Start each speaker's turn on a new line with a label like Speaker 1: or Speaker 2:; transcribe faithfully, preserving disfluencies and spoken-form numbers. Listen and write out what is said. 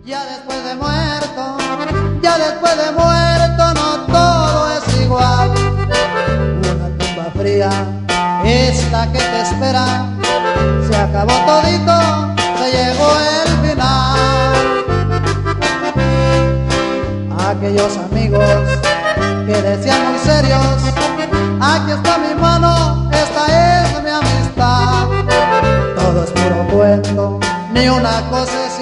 Speaker 1: Ya después de muerto, ya después de muerto no todo es igual. Una tumba fría, esta que te espera, se acabó todito, se llegó el final. Aquellos amigos que decían muy serios, aquí está mi mano, esta es mi amistad. Todo es puro cuento, ni una cosa es